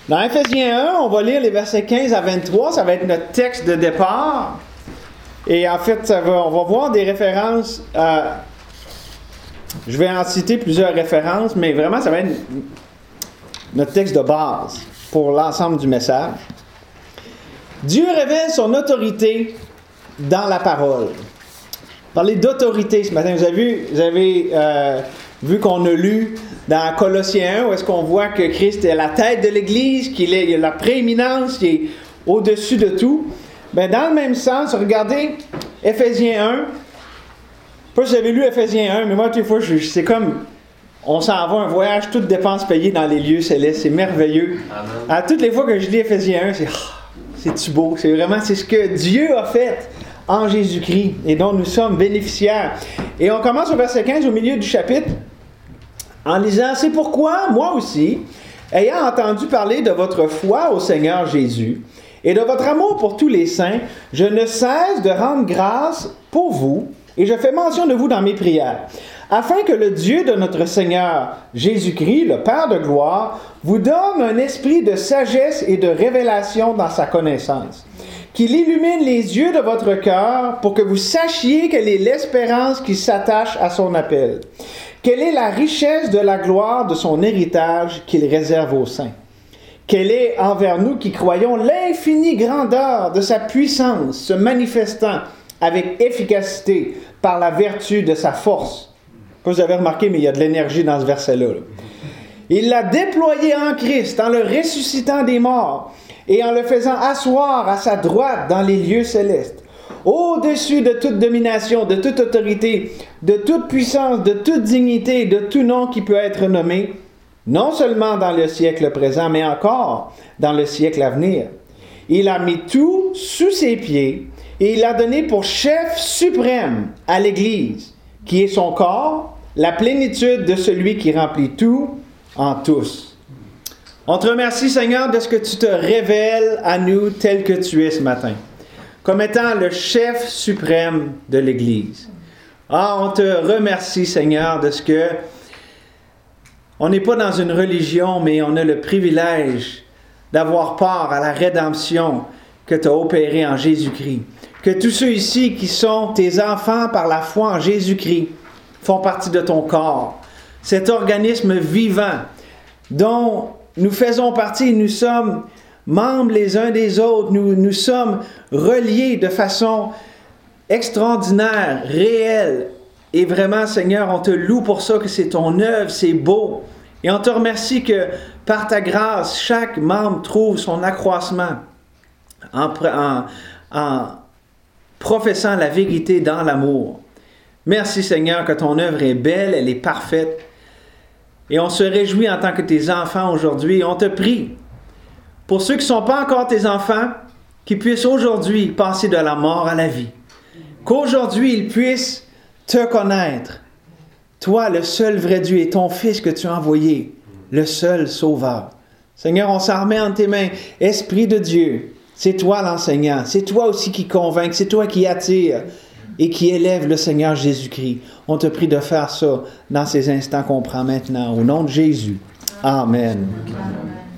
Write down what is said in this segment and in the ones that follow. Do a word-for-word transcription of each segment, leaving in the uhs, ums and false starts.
Dans Éphésiens un, on va lire les versets quinze à vingt-trois, ça va être notre texte de départ. Et en fait, ça va, on va voir des références, euh, je vais en citer plusieurs références, mais vraiment, ça va être notre texte de base pour l'ensemble du message. Dieu révèle son autorité dans la parole. Parler d'autorité ce matin, vous avez vu, vous avez, euh, vu qu'on a lu dans Colossiens un, où est-ce qu'on voit que Christ est la tête de l'Église, qu'il est, il a la prééminence, qu'il est au-dessus de tout. Bien, dans le même sens, regardez Éphésiens un. Pas si vous avez lu Éphésiens un, mais moi, toutes les fois, je, c'est comme, on s'en va un voyage, toutes dépenses payées dans les lieux célestes. C'est merveilleux. Amen. À toutes les fois que je lis Éphésiens un, c'est, oh, c'est-tu beau? C'est vraiment, c'est ce que Dieu a fait en Jésus-Christ et dont nous sommes bénéficiaires. Et on commence au verset quinze, au milieu du chapitre, en lisant « C'est pourquoi, moi aussi, ayant entendu parler de votre foi au Seigneur Jésus et de votre amour pour tous les saints, je ne cesse de rendre grâce pour vous et je fais mention de vous dans mes prières, afin que le Dieu de notre Seigneur Jésus-Christ, le Père de gloire, vous donne un esprit de sagesse et de révélation dans sa connaissance, qu'il illumine les yeux de votre cœur pour que vous sachiez quelle est l'espérance qui s'attache à son appel. Quelle est la richesse de la gloire de son héritage qu'il réserve aux saints? Quelle est envers nous qui croyons l'infinie grandeur de sa puissance se manifestant avec efficacité par la vertu de sa force? Vous avez remarqué, mais il y a de l'énergie dans ce verset-là. Là. Il l'a déployé en Christ en le ressuscitant des morts et en le faisant asseoir à sa droite dans les lieux célestes, au-dessus de toute domination, de toute autorité, de toute puissance, de toute dignité, de tout nom qui peut être nommé, non seulement dans le siècle présent, mais encore dans le siècle à venir. Il a mis tout sous ses pieds et il l'a donné pour chef suprême à l'Église, qui est son corps, la plénitude de celui qui remplit tout en tous. On te remercie, Seigneur, de ce que tu te révèles à nous tel que tu es ce matin, comme étant le chef suprême de l'Église. Ah, on te remercie, Seigneur, de ce que on n'est pas dans une religion, mais on a le privilège d'avoir part à la rédemption que tu as opérée en Jésus-Christ. Que tous ceux ici qui sont tes enfants par la foi en Jésus-Christ font partie de ton corps. Cet organisme vivant dont nous faisons partie, nous sommes membres les uns des autres, nous, nous sommes reliés de façon extraordinaire, réelle. Et vraiment, Seigneur, on te loue pour ça, que c'est ton œuvre, c'est beau. Et on te remercie que par ta grâce, chaque membre trouve son accroissement en, en, en professant la vérité dans l'amour. Merci, Seigneur, que ton œuvre est belle, elle est parfaite. Et on se réjouit en tant que tes enfants aujourd'hui. On te prie, pour ceux qui ne sont pas encore tes enfants, qu'ils puissent aujourd'hui passer de la mort à la vie. Qu'aujourd'hui, ils puissent te connaître. Toi, le seul vrai Dieu, et ton Fils que tu as envoyé, le seul Sauveur. Seigneur, on s'en remet entre tes mains. Esprit de Dieu, c'est toi l'enseignant. C'est toi aussi qui convainc. C'est toi qui attire et qui élève le Seigneur Jésus-Christ. On te prie de faire ça dans ces instants qu'on prend maintenant. Au nom de Jésus. Amen. Amen.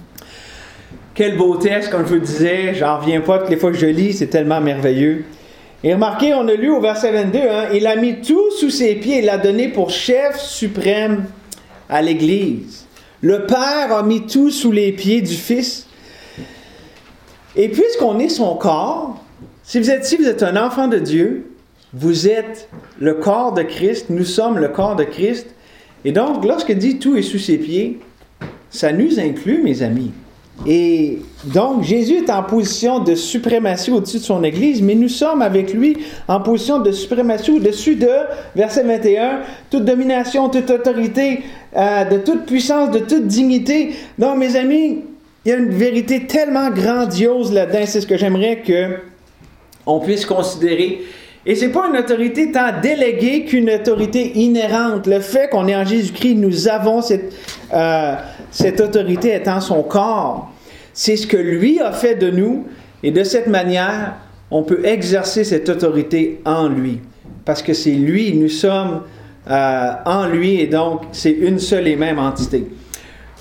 Quel beau texte, comme je vous le disais. J'en reviens pas toutes les fois que je lis. C'est tellement merveilleux. Et remarquez, on a lu au verset vingt-deux, hein, il a mis tout sous ses pieds, il l'a donné pour chef suprême à l'Église. Le Père a mis tout sous les pieds du Fils. Et puisqu'on est son corps, si vous êtes ici, vous êtes un enfant de Dieu, vous êtes le corps de Christ, nous sommes le corps de Christ. Et donc, lorsque dit tout est sous ses pieds, ça nous inclut, mes amis. Et donc, Jésus est en position de suprématie au-dessus de son Église, mais nous sommes avec lui en position de suprématie au-dessus de, verset vingt et un, toute domination, toute autorité, euh, de toute puissance, de toute dignité. Donc, mes amis, il y a une vérité tellement grandiose là-dedans, c'est ce que j'aimerais qu'on puisse considérer. Et ce n'est pas une autorité tant déléguée qu'une autorité inhérente. Le fait qu'on est en Jésus-Christ, nous avons cette, euh, cette autorité étant son corps. C'est ce que lui a fait de nous. Et de cette manière, on peut exercer cette autorité en lui. Parce que c'est lui, nous sommes euh, en lui et donc c'est une seule et même entité.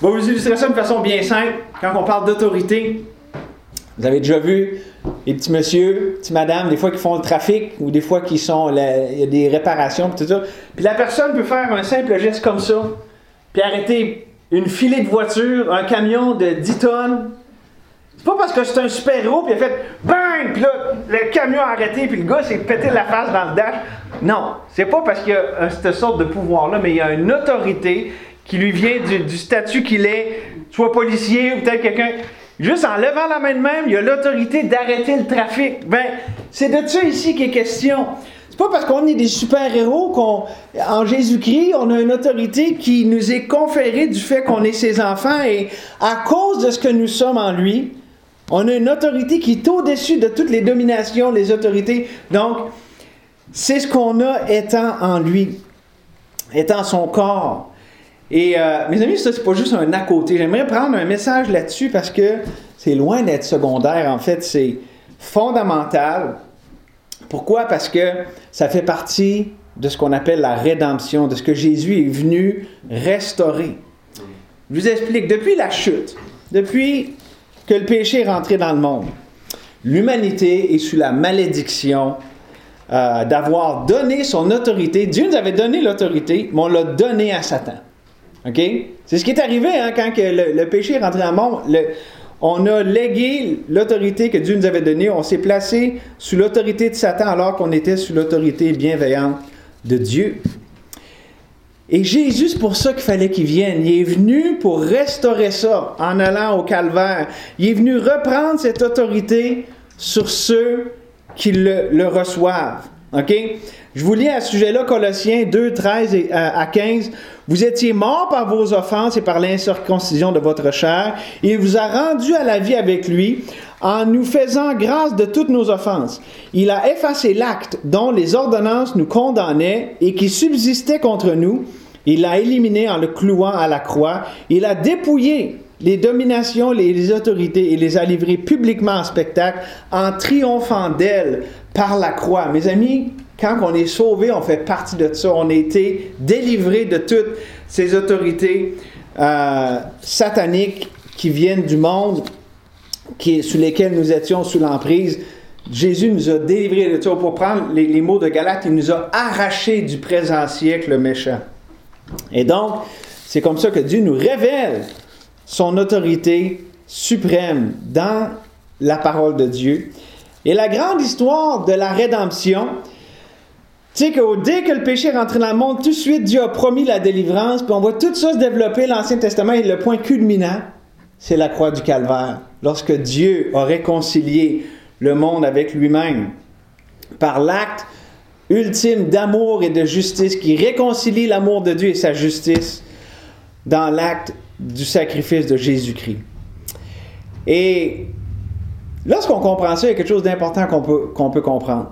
Je vais vous illustrer ça de façon bien simple. Quand on parle d'autorité, vous avez déjà vu les petits messieurs, petits madames, des fois qui font le trafic ou des fois qui sont, la, il y a des réparations, tout ça. Puis la personne peut faire un simple geste comme ça, puis arrêter une filée de voiture, un camion de dix tonnes. C'est pas parce que c'est un super-héros, puis il a fait bang, puis là, le camion a arrêté, puis le gars s'est pété la face dans le dash. Non, c'est pas parce qu'il y a cette sorte de pouvoir-là, mais il y a une autorité qui lui vient du, du statut qu'il est, soit policier ou peut-être quelqu'un. Juste en levant la main de même, il y a l'autorité d'arrêter le trafic. Ben, c'est de ça ici qu'il est question. C'est pas parce qu'on est des super-héros qu'on, en Jésus-Christ, on a une autorité qui nous est conférée du fait qu'on est ses enfants et à cause de ce que nous sommes en lui, on a une autorité qui est au-dessus de toutes les dominations, les autorités. Donc, c'est ce qu'on a étant en lui, étant son corps. Et euh, mes amis, ça, c'est pas juste un à côté. J'aimerais prendre un message là-dessus parce que c'est loin d'être secondaire. En fait, c'est fondamental. Pourquoi? Parce que ça fait partie de ce qu'on appelle la rédemption, de ce que Jésus est venu restaurer. Je vous explique. Depuis la chute, depuis que le péché est rentré dans le monde, l'humanité est sous la malédiction euh, d'avoir donné son autorité. Dieu nous avait donné l'autorité, mais on l'a donné à Satan. OK? C'est ce qui est arrivé hein, quand que le, le péché est rentré dans le monde. Le, on a légué l'autorité que Dieu nous avait donnée. On s'est placé sous l'autorité de Satan alors qu'on était sous l'autorité bienveillante de Dieu. Et Jésus, c'est pour ça qu'il fallait qu'il vienne. Il est venu pour restaurer ça en allant au calvaire. Il est venu reprendre cette autorité sur ceux qui le, le reçoivent. OK? Je vous lis à ce sujet-là Colossiens deux, treize à quinze. « Vous étiez morts par vos offenses et par l'incirconcision de votre chair, et il vous a rendus à la vie avec lui, en nous faisant grâce de toutes nos offenses. Il a effacé l'acte dont les ordonnances nous condamnaient et qui subsistait contre nous. Il l'a éliminé en le clouant à la croix. Il a dépouillé les dominations, les, les autorités et les a livrées publiquement en spectacle en triomphant d'elles par la croix. » Mes amis, quand on est sauvé, on fait partie de ça. On a été délivré de toutes ces autorités euh, sataniques qui viennent du monde, qui, sous lesquelles nous étions sous l'emprise. Jésus nous a délivrés de ça. Pour prendre les, les mots de Galate, il nous a arrachés du présent siècle méchant. Et donc, c'est comme ça que Dieu nous révèle son autorité suprême dans la parole de Dieu. Et la grande histoire de la rédemption, tu sais que dès que le péché est rentré dans le monde, tout de suite Dieu a promis la délivrance, puis on voit tout ça se développer, l'Ancien Testament, et le point culminant, c'est la croix du calvaire. Lorsque Dieu a réconcilié le monde avec lui-même, par l'acte ultime d'amour et de justice, qui réconcilie l'amour de Dieu et sa justice dans l'acte du sacrifice de Jésus-Christ. Et lorsqu'on comprend ça, il y a quelque chose d'important qu'on peut, qu'on peut comprendre.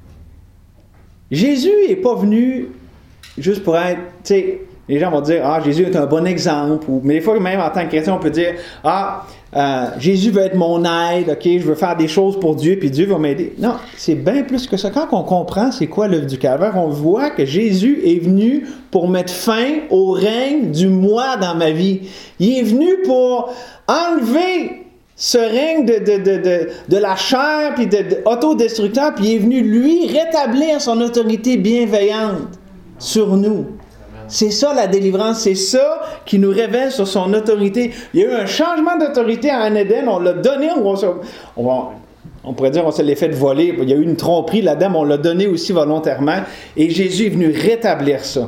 Jésus n'est pas venu juste pour être, tu sais, les gens vont dire, ah, Jésus est un bon exemple, ou, mais des fois, même en tant que chrétien, on peut dire, ah, euh, Jésus veut être mon aide, ok, je veux faire des choses pour Dieu, puis Dieu va m'aider. Non, c'est bien plus que ça. Quand on comprend c'est quoi l'œuvre du calvaire, on voit que Jésus est venu pour mettre fin au règne du moi dans ma vie. Il est venu pour enlever ce règne de, de, de, de, de la chair, puis de, de autodestructeur, puis il est venu, lui, rétablir son autorité bienveillante sur nous. C'est ça la délivrance, c'est ça qui nous révèle sur son autorité. Il y a eu un changement d'autorité en Éden, on l'a donné, on, on, on, on pourrait dire on se l'est fait voler, il y a eu une tromperie là-dedans, mais on l'a donné aussi volontairement, et Jésus est venu rétablir ça.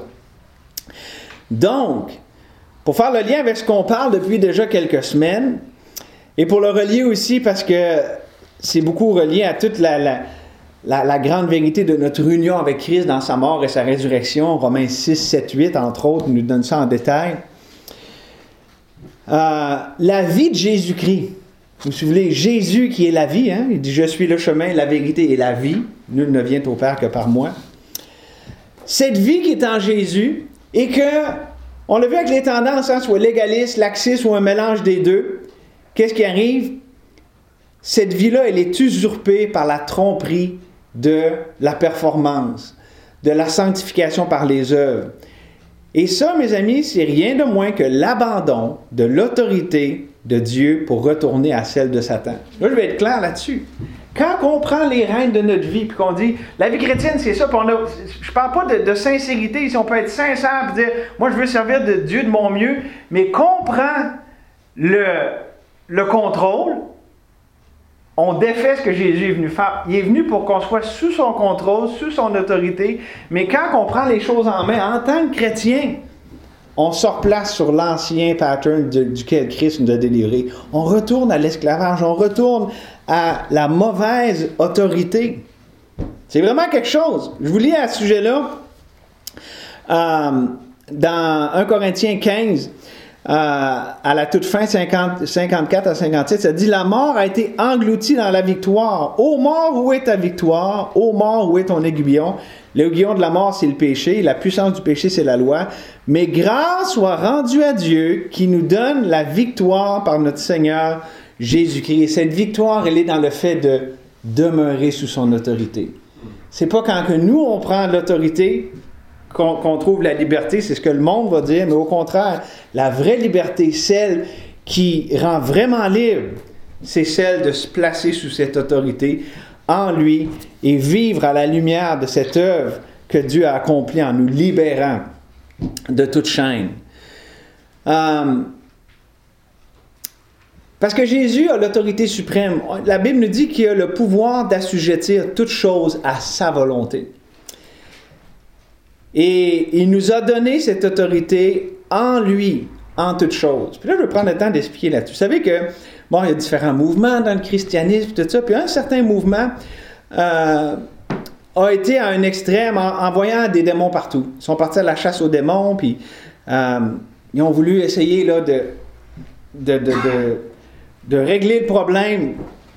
Donc, pour faire le lien avec ce qu'on parle depuis déjà quelques semaines, et pour le relier aussi parce que c'est beaucoup relié à toute la, la, la, la grande vérité de notre union avec Christ dans sa mort et sa résurrection. Romains six, sept, huit, entre autres, nous donne ça en détail. Euh, la vie de Jésus-Christ. Vous vous souvenez, Jésus qui est la vie, hein? Il dit « Je suis le chemin, la vérité et la vie. Nul ne vient au Père que par moi. » Cette vie qui est en Jésus et que, on l'a vu avec les tendances, hein, soit légaliste, laxiste ou un mélange des deux. Qu'est-ce qui arrive? Cette vie-là, elle est usurpée par la tromperie de la performance, de la sanctification par les œuvres. Et ça, mes amis, c'est rien de moins que l'abandon de l'autorité de Dieu pour retourner à celle de Satan. Là, je vais être clair là-dessus. Quand on prend les rênes de notre vie, puis qu'on dit, la vie chrétienne, c'est ça, puis on a, je parle pas de, de sincérité, si on peut être sincère, puis dire, moi, je veux servir de Dieu de mon mieux, mais qu'on prend le, le contrôle, on défait ce que Jésus est venu faire. Il est venu pour qu'on soit sous son contrôle, sous son autorité, mais quand on prend les choses en main, en tant que chrétien, on se replace sur l'ancien pattern de, duquel Christ nous a délivrés. On retourne à l'esclavage, on retourne à la mauvaise autorité. C'est vraiment quelque chose. Je vous lis à ce sujet-là, euh, dans un Corinthiens quinze, euh, à la toute fin, cinquante, cinquante-quatre à cinquante-sept, ça dit « La mort a été engloutie dans la victoire. Ô mort, où est ta victoire? Ô mort, où est ton aiguillon? » L'aiguillon de la mort, c'est le péché. La puissance du péché, c'est la loi. Mais grâce soit rendue à Dieu qui nous donne la victoire par notre Seigneur Jésus-Christ. Et cette victoire, elle est dans le fait de demeurer sous son autorité. C'est pas quand que nous, on prend l'autorité qu'on, qu'on trouve la liberté. C'est ce que le monde va dire. Mais au contraire, la vraie liberté, celle qui rend vraiment libre, c'est celle de se placer sous cette autorité en lui et vivre à la lumière de cette œuvre que Dieu a accomplie en nous libérant de toute chaîne. Euh, parce que Jésus a l'autorité suprême. La Bible nous dit qu'il a le pouvoir d'assujettir toute chose à sa volonté. Et il nous a donné cette autorité en lui, en toute chose. Puis là, je vais prendre le temps d'expliquer là-dessus. Vous savez que bon, il y a différents mouvements dans le christianisme, tout ça. Puis un certain mouvement euh, a été à un extrême en envoyant des démons partout. Ils sont partis à la chasse aux démons, puis euh, ils ont voulu essayer là, de, de, de, de, de régler le problème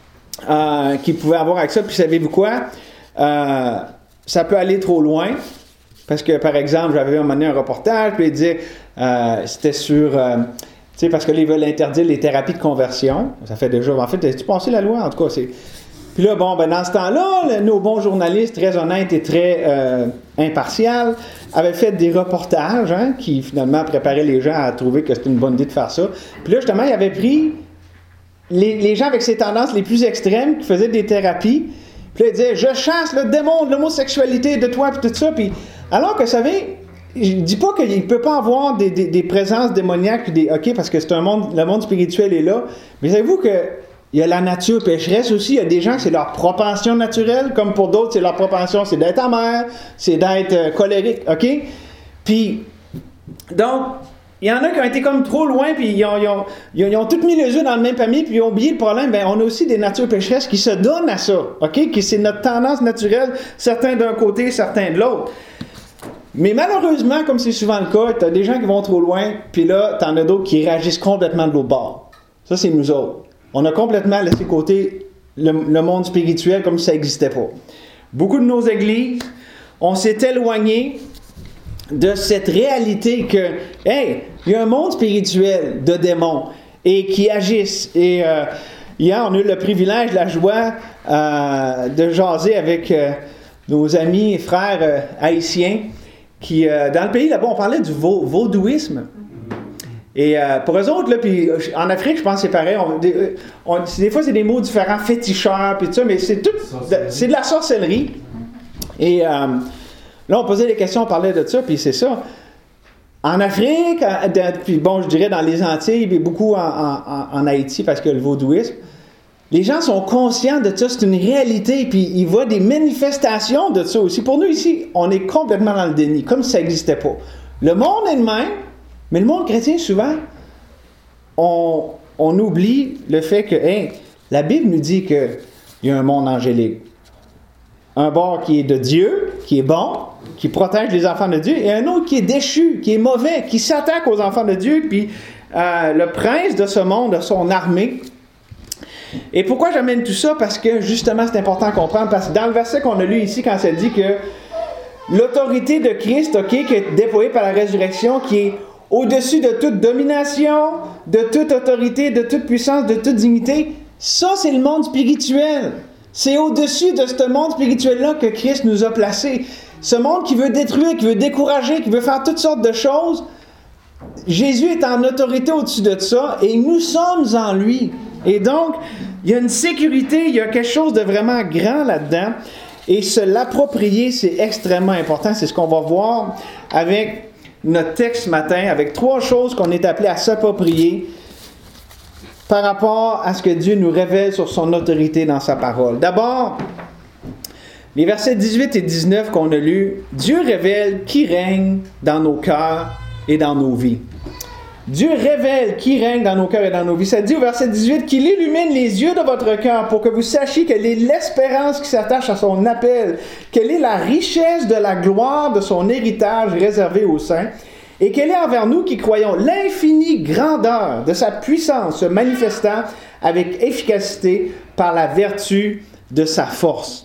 euh, qu'ils pouvaient avoir avec ça. Puis savez-vous quoi? Euh, ça peut aller trop loin. Parce que, par exemple, j'avais un moment donné un reportage, puis il disait, euh, c'était sur... Euh, Tu sais, parce que là, ils veulent interdire les thérapies de conversion. Ça fait déjà... En fait, as-tu passé la loi? En tout cas, c'est... Puis là, bon, ben dans ce temps-là, là, nos bons journalistes, très honnêtes et très euh, impartials, avaient fait des reportages, hein, qui finalement préparaient les gens à trouver que c'était une bonne idée de faire ça. Puis là, justement, ils avaient pris les, les gens avec ces tendances les plus extrêmes qui faisaient des thérapies. Puis là, ils disaient, je chasse le démon de l'homosexualité de toi, puis tout ça. Puis alors que, vous savez... Je ne dis pas qu'il ne peut pas avoir des, des, des présences démoniaques, des, OK, parce que c'est un monde, le monde spirituel est là. Mais savez-vous qu'il y a la nature pécheresse aussi. Il y a des gens que c'est leur propension naturelle, comme pour d'autres, c'est leur propension, c'est d'être amer, c'est d'être euh, colérique, OK? Puis, donc, il y en a qui ont été comme trop loin, puis ils ont, ils ont, ils ont, ils ont tous mis les œufs dans le même panier, puis ils ont oublié le problème. Bien, on a aussi des natures pécheresses qui se donnent à ça, OK? Qui c'est notre tendance naturelle, certains d'un côté, certains de l'autre. Mais malheureusement, comme c'est souvent le cas, tu as des gens qui vont trop loin, puis là, tu en as d'autres qui réagissent complètement de l'autre bord. Ça, c'est nous autres. On a complètement laissé de côté le, le monde spirituel comme si ça n'existait pas. Beaucoup de nos églises, on s'est éloigné de cette réalité que, hey, il y a un monde spirituel de démons et qui agissent. Et euh, hier, on a eu le privilège, la joie euh, de jaser avec euh, nos amis et frères euh, haïtiens. Qui, euh, dans le pays, là-bas, on parlait du va- vaudouisme. Et euh, pour eux autres, là, puis en Afrique, je pense que c'est pareil. On, des, on, des fois, c'est des mots différents, féticheurs, puis tout ça, mais c'est tout, de, c'est de la sorcellerie. Et euh, là, on posait des questions, on parlait de ça, puis c'est ça. En Afrique, puis bon, je dirais dans les Antilles, mais beaucoup en, en, en Haïti, parce que le vaudouisme, les gens sont conscients de ça, c'est une réalité, puis ils voient des manifestations de ça aussi. Pour nous ici, on est complètement dans le déni, comme si ça n'existait pas. Le monde est le même, mais le monde chrétien, souvent, on, on oublie le fait que, hey, la Bible nous dit qu'il y a un monde angélique. Un bord qui est de Dieu, qui est bon, qui protège les enfants de Dieu, et un autre qui est déchu, qui est mauvais, qui s'attaque aux enfants de Dieu, puis euh, le prince de ce monde a son armée. Et pourquoi j'amène tout ça? Parce que, justement, c'est important à comprendre. Parce que dans le verset qu'on a lu ici, quand ça dit que l'autorité de Christ, OK, qui est déployée par la résurrection, qui est au-dessus de toute domination, de toute autorité, de toute puissance, de toute dignité, ça, c'est le monde spirituel. C'est au-dessus de ce monde spirituel-là que Christ nous a placés. Ce monde qui veut détruire, qui veut décourager, qui veut faire toutes sortes de choses, Jésus est en autorité au-dessus de ça et nous sommes en lui. Et donc, il y a une sécurité, il y a quelque chose de vraiment grand là-dedans. Et se l'approprier, c'est extrêmement important. C'est ce qu'on va voir avec notre texte ce matin, avec trois choses qu'on est appelé à s'approprier par rapport à ce que Dieu nous révèle sur son autorité dans sa parole. D'abord, les versets dix-huit et dix-neuf qu'on a lus, Dieu révèle qui règne dans nos cœurs et dans nos vies. Dieu révèle qui règne dans nos cœurs et dans nos vies. Ça dit au verset dix-huit qu'il illumine les yeux de votre cœur pour que vous sachiez quelle est l'espérance qui s'attache à son appel, quelle est la richesse de la gloire de son héritage réservé aux saints, et quelle est envers nous qui croyons l'infinie grandeur de sa puissance se manifestant avec efficacité par la vertu de sa force.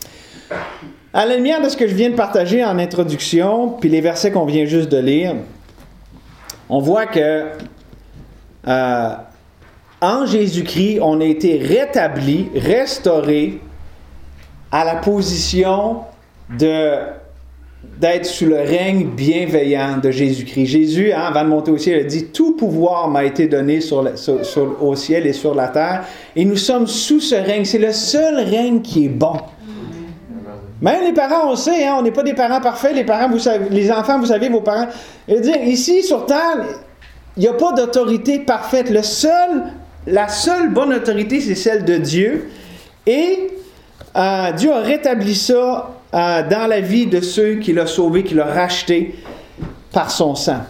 À la lumière de ce que je viens de partager en introduction, puis les versets qu'on vient juste de lire, on voit que euh, en Jésus-Christ, on a été rétabli, restauré à la position de, d'être sous le règne bienveillant de Jésus-Christ. Jésus, hein, avant de monter au ciel, a dit « Tout pouvoir m'a été donné sur le, sur, sur, au ciel et sur la terre. » Et nous sommes sous ce règne. C'est le seul règne qui est bon. Même les parents, on sait, hein, on n'est pas des parents parfaits. Les parents, vous savez, les enfants, vous savez, vos parents. Je veux dire, ici, sur terre, il n'y a pas d'autorité parfaite. Le seul, la seule bonne autorité, c'est celle de Dieu. Et euh, Dieu a rétabli ça euh, dans la vie de ceux qu'il a sauvés, qu'il a rachetés par son sang.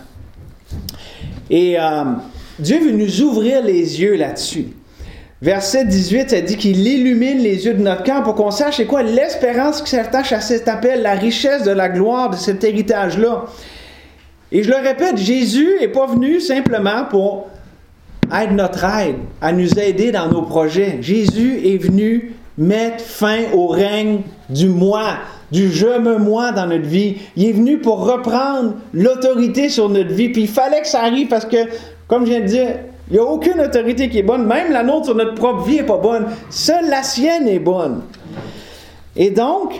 Et euh, Dieu veut nous ouvrir les yeux là-dessus. Verset dix-huit, ça dit qu'il illumine les yeux de notre cœur pour qu'on sache c'est quoi l'espérance qui s'attache à cet appel, la richesse de la gloire de cet héritage-là. Et je le répète, Jésus n'est pas venu simplement pour être notre aide, à nous aider dans nos projets. Jésus est venu mettre fin au règne du moi, du je me moi dans notre vie. Il est venu pour reprendre l'autorité sur notre vie. Puis il fallait que ça arrive parce que, comme je viens de dire, il n'y a aucune autorité qui est bonne. Même la nôtre sur notre propre vie n'est pas bonne. Seule la sienne est bonne. Et donc,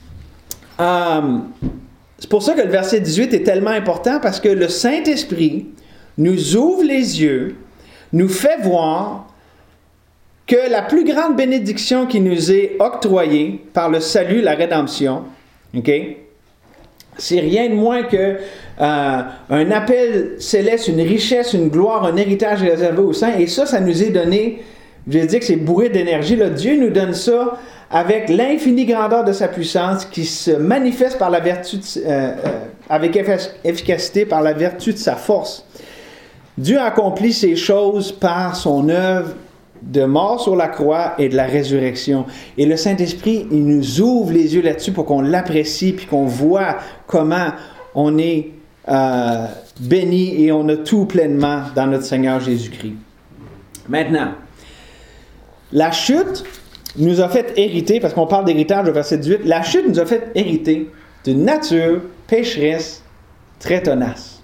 euh, c'est pour ça que le verset dix-huit est tellement important parce que le Saint-Esprit nous ouvre les yeux, nous fait voir que la plus grande bénédiction qui nous est octroyée par le salut, la rédemption, ok, c'est rien de moins que euh, un appel céleste, une richesse, une gloire, un héritage réservé aux saints. Et ça, ça nous est donné, je vais dire que c'est bourré d'énergie. Là. Dieu nous donne ça avec l'infinie grandeur de sa puissance qui se manifeste par la vertu, de, euh, euh, avec efficacité par la vertu de sa force. Dieu a accompli ces choses par son œuvre de mort sur la croix et de la résurrection. Et le Saint-Esprit, il nous ouvre les yeux là-dessus pour qu'on l'apprécie puis qu'on voit comment on est euh, béni et on a tout pleinement dans notre Seigneur Jésus-Christ. Maintenant, la chute nous a fait hériter, parce qu'on parle d'héritage au verset dix-huit, la chute nous a fait hériter d'une nature pécheresse très tenace.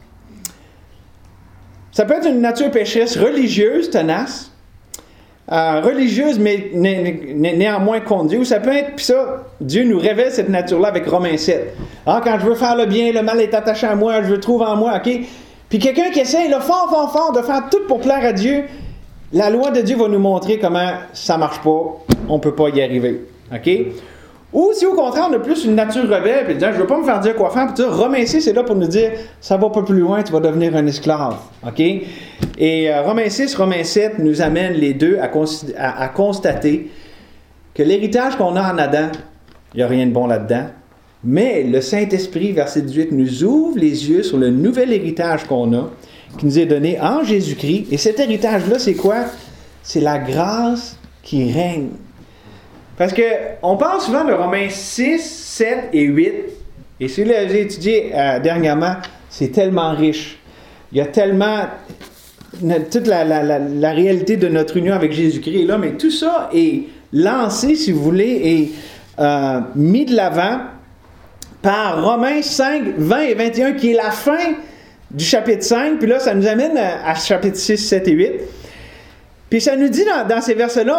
Ça peut être une nature pécheresse religieuse tenace, Euh, religieuse, mais né, né, néanmoins contre Dieu. Ça peut être, puis ça, Dieu nous révèle cette nature-là avec Romains sept. Ah, quand je veux faire le bien, le mal est attaché à moi, je le trouve en moi, OK? Puis quelqu'un qui essaie, là, fort, fort, fort, de faire tout pour plaire à Dieu, la loi de Dieu va nous montrer comment ça ne marche pas, on ne peut pas y arriver, OK? Ou si au contraire, on a plus une nature rebelle, puis dire, je ne veux pas me faire dire quoi faire, puis dire, Romains six, c'est là pour nous dire, ça va pas plus loin, tu vas devenir un esclave, OK? Et euh, Romains six, Romains sept nous amènent les deux à, cons- à, à constater que l'héritage qu'on a en Adam, il n'y a rien de bon là-dedans, mais le Saint-Esprit, verset dix-huit, nous ouvre les yeux sur le nouvel héritage qu'on a, qui nous est donné en Jésus-Christ. Et cet héritage-là, c'est quoi? C'est la grâce qui règne. Parce qu'on parle souvent de Romains six, sept et huit, et celui que j'ai étudié euh, dernièrement, c'est tellement riche. Il y a tellement... toute la, la, la, la réalité de notre union avec Jésus-Christ est là, mais tout ça est lancé, si vous voulez, et euh, mis de l'avant par Romains cinq, vingt et vingt et un, qui est la fin du chapitre cinq, puis là, ça nous amène à, à chapitre six, sept et huit. Puis ça nous dit dans, dans ces versets-là,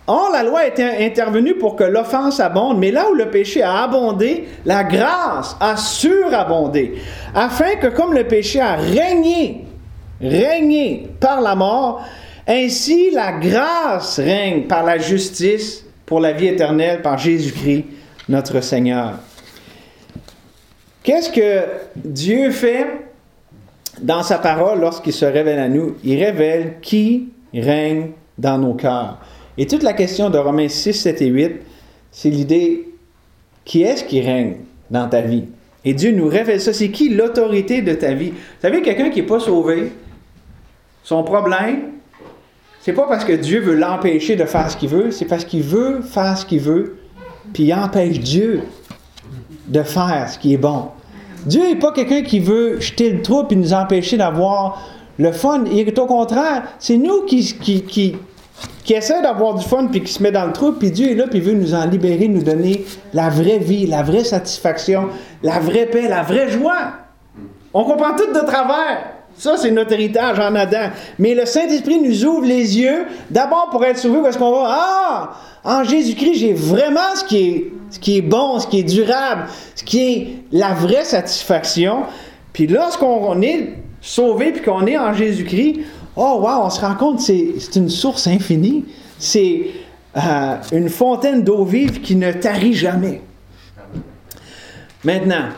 Or, la loi était intervenue pour que l'offense abonde, mais là où le péché a abondé, la grâce a surabondé, afin que comme le péché a régné, régné par la mort, ainsi la grâce règne par la justice pour la vie éternelle par Jésus-Christ, notre Seigneur. Qu'est-ce que Dieu fait dans sa parole lorsqu'il se révèle à nous? Il révèle qui règne dans nos cœurs. Et toute la question de Romains six, sept et huit, c'est l'idée, qui est-ce qui règne dans ta vie? Et Dieu nous révèle ça. C'est qui l'autorité de ta vie? Vous savez, quelqu'un qui n'est pas sauvé, son problème, c'est pas parce que Dieu veut l'empêcher de faire ce qu'il veut, c'est parce qu'il veut faire ce qu'il veut, puis il empêche Dieu de faire ce qui est bon. Dieu n'est pas quelqu'un qui veut jeter le trou et nous empêcher d'avoir le fun. Et au contraire, c'est nous qui, qui, qui, qui essaie d'avoir du fun puis qui se met dans le trou, puis Dieu est là puis il veut nous en libérer, nous donner la vraie vie, la vraie satisfaction, la vraie paix, la vraie joie. On comprend tout de travers. Ça, c'est notre héritage en Adam. Mais le Saint-Esprit nous ouvre les yeux, d'abord pour être sauvés, parce qu'on va, ah, en Jésus-Christ, j'ai vraiment ce qui est, ce qui est bon, ce qui est durable, ce qui est la vraie satisfaction. Puis lorsqu'on est sauvé puis qu'on est en Jésus-Christ, oh wow, on se rend compte que c'est, c'est une source infinie. C'est euh, une fontaine d'eau vive qui ne tarit jamais. Maintenant,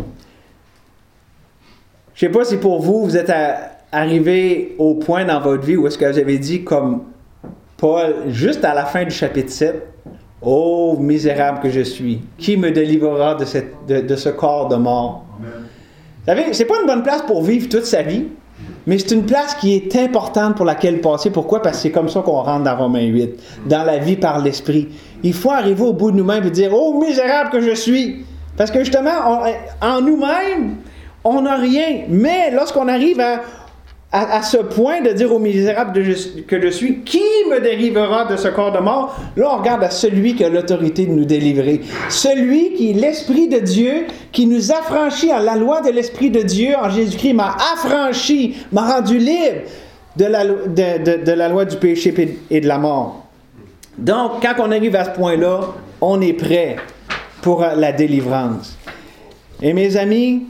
je ne sais pas si pour vous, vous êtes à, arrivé au point dans votre vie où est-ce que vous avez dit, comme Paul, juste à la fin du chapitre sept, « Ô misérable que je suis, qui me délivrera de, cette, de, de ce corps de mort? » Vous savez, ce n'est pas une bonne place pour vivre toute sa vie, mais c'est une place qui est importante pour laquelle passer. Pourquoi? Parce que c'est comme ça qu'on rentre dans Romains huit, dans la vie par l'Esprit. Il faut arriver au bout de nous-mêmes et dire « Ô misérable que je suis! » Parce que justement, on, en nous-mêmes, on n'a rien. Mais lorsqu'on arrive à, à, à ce point de dire au misérable de je, que je suis, qui me délivrera de ce corps de mort? Là, on regarde à celui qui a l'autorité de nous délivrer. Celui qui est l'Esprit de Dieu, qui nous affranchit à la loi de l'Esprit de Dieu en Jésus-Christ, m'a affranchi, m'a rendu libre de la, de, de, de la loi du péché et de la mort. Donc, quand on arrive à ce point-là, on est prêt pour la délivrance. Et mes amis,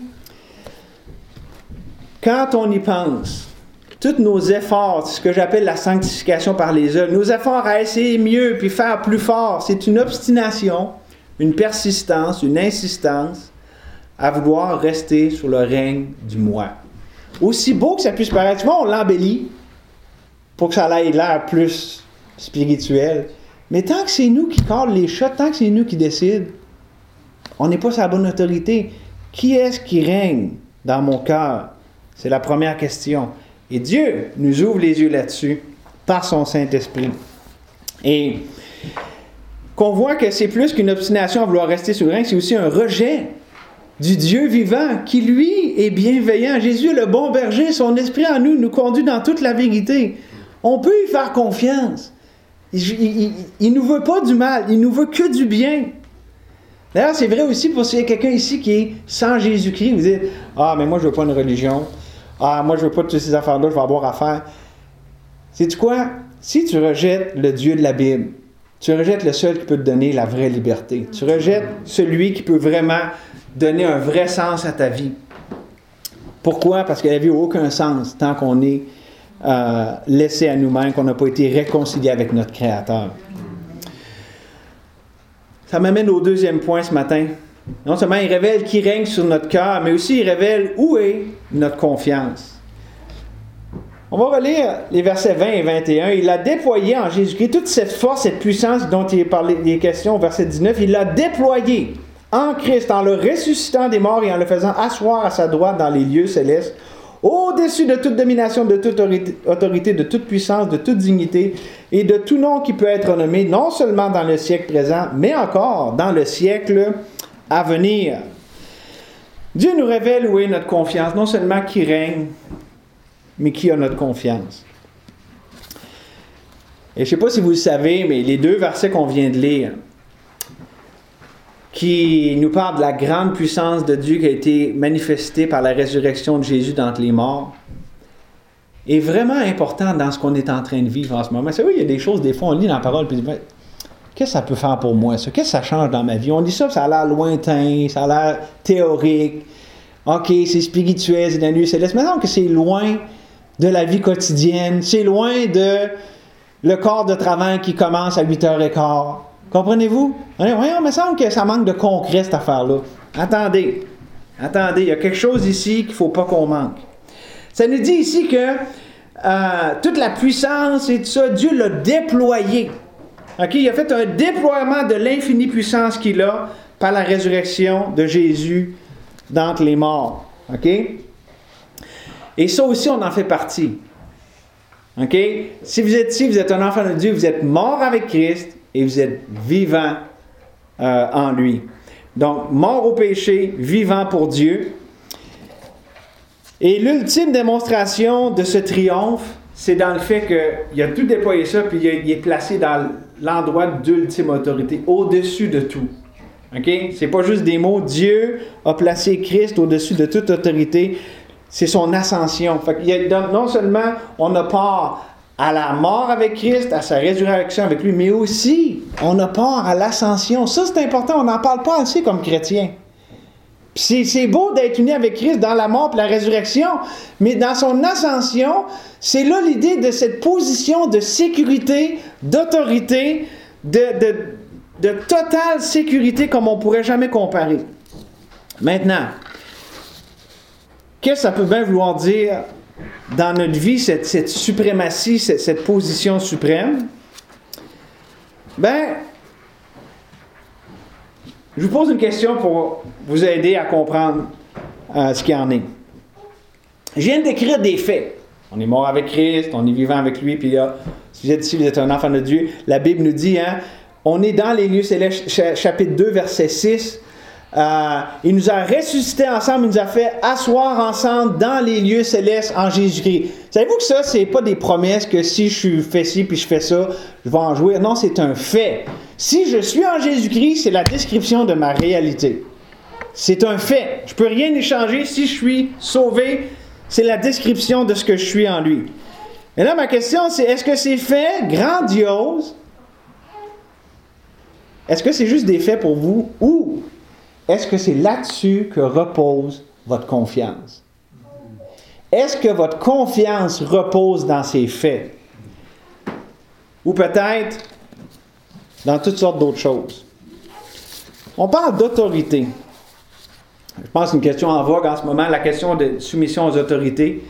quand on y pense, tous nos efforts, c'est ce que j'appelle la sanctification par les œuvres, nos efforts à essayer mieux puis faire plus fort, c'est une obstination, une persistance, une insistance à vouloir rester sur le règne du moi. Aussi beau que ça puisse paraître, tu vois, on l'embellit pour que ça ait l'air plus spirituel, mais tant que c'est nous qui collons les shots, tant que c'est nous qui décident, on n'est pas sur la bonne autorité. Qui est-ce qui règne dans mon cœur? C'est la première question. Et Dieu nous ouvre les yeux là-dessus par son Saint-Esprit. Et qu'on voit que c'est plus qu'une obstination à vouloir rester sur le règne, c'est aussi un rejet du Dieu vivant qui, lui, est bienveillant. Jésus est le bon berger. Son esprit en nous nous conduit dans toute la vérité. On peut y faire confiance. Il ne nous veut pas du mal. Il nous veut que du bien. D'ailleurs, c'est vrai aussi pour s'il y a quelqu'un ici qui est sans Jésus-Christ, vous dites « Ah, mais moi, je ne veux pas une religion. Ah, moi, je ne veux pas toutes ces affaires-là, je vais avoir affaire. » Sais-tu quoi? Si tu rejettes le Dieu de la Bible, tu rejettes le seul qui peut te donner la vraie liberté. Tu rejettes celui qui peut vraiment donner un vrai sens à ta vie. Pourquoi? Parce que la vie n'a aucun sens tant qu'on est euh, laissé à nous-mêmes, qu'on n'a pas été réconcilié avec notre Créateur. Ça m'amène au deuxième point ce matin. Non seulement il révèle qui règne sur notre cœur, mais aussi il révèle où est notre confiance. On va relire les versets vingt et vingt et un. Il a déployé en Jésus-Christ toute cette force, cette puissance dont il est parlé, des questions au verset dix-neuf. Il l'a déployé en Christ, en le ressuscitant des morts et en le faisant asseoir à sa droite dans les lieux célestes, au-dessus de toute domination, de toute autorité, de toute puissance, de toute dignité et de tout nom qui peut être nommé, non seulement dans le siècle présent, mais encore dans le siècle à venir. Dieu nous révèle où est notre confiance, non seulement qui règne, mais qui a notre confiance. Et je ne sais pas si vous le savez, mais les deux versets qu'on vient de lire, qui nous parle de la grande puissance de Dieu qui a été manifestée par la résurrection de Jésus d'entre les morts. est vraiment important dans ce qu'on est en train de vivre en ce moment. C'est vrai, il y a des choses, des fois, on lit dans la parole, puis on dit, qu'est-ce que ça peut faire pour moi, ça? Qu'est-ce que ça change dans ma vie? On dit ça, ça a l'air lointain, ça a l'air théorique. OK, c'est spirituel, c'est dans la nuit céleste. Mais non, que c'est loin de la vie quotidienne. C'est loin de le corps de travail qui commence à huit heures quinze. Comprenez-vous? Voyons, il me semble que ça manque de concret, cette affaire-là. Attendez. Attendez, il y a quelque chose ici qu'il ne faut pas qu'on manque. Ça nous dit ici que euh, toute la puissance et tout ça, Dieu l'a déployé. Okay? Il a fait un déploiement de l'infinie puissance qu'il a par la résurrection de Jésus d'entre les morts. OK? Et ça aussi, on en fait partie. OK? Si vous êtes ici, vous êtes un enfant de Dieu, vous êtes mort avec Christ et vous êtes vivant euh, en lui. Donc, mort au péché, vivant pour Dieu. Et l'ultime démonstration de ce triomphe, c'est dans le fait qu'il a tout déployé ça, puis il est placé dans l'endroit d'ultime autorité, au-dessus de tout. OK? C'est pas juste des mots. Dieu a placé Christ au-dessus de toute autorité. C'est son ascension. Fait qu'il y a, non seulement on a part à la mort avec Christ, à sa résurrection avec lui, mais aussi on a part à l'ascension. Ça, c'est important. On n'en parle pas assez comme chrétien. Puis c'est, c'est beau d'être uni avec Christ dans la mort et la résurrection, mais dans son ascension, c'est là l'idée de cette position de sécurité, d'autorité, de, de, de totale sécurité comme on ne pourrait jamais comparer. Maintenant, qu'est-ce que ça peut bien vouloir dire dans notre vie, cette, cette suprématie, cette, cette position suprême? Ben, je vous pose une question pour vous aider à comprendre euh, ce qu'il en est. Je viens d'écrire des faits. On est mort avec Christ, on est vivant avec lui, puis là, si vous êtes ici, vous êtes un enfant de Dieu, la Bible nous dit, hein, on est dans les lieux célestes, chapitre deux, verset six, Euh, il nous a ressuscités ensemble, il nous a fait asseoir ensemble dans les lieux célestes en Jésus-Christ. Savez-vous que ça, c'est pas des promesses que si je fais ci puis je fais ça, je vais en jouir. Non, c'est un fait. Si je suis en Jésus-Christ, c'est la description de ma réalité. C'est un fait. Je peux rien échanger. Si je suis sauvé, c'est la description de ce que je suis en lui. Et là, ma question, c'est est-ce que ces faits grandioses, est-ce que c'est juste des faits pour vous ou est-ce que c'est là-dessus que repose votre confiance? Est-ce que votre confiance repose dans ces faits? Ou peut-être dans toutes sortes d'autres choses? On parle d'autorité. Je pense que c'est une question en vogue en ce moment, la question de soumission aux autorités.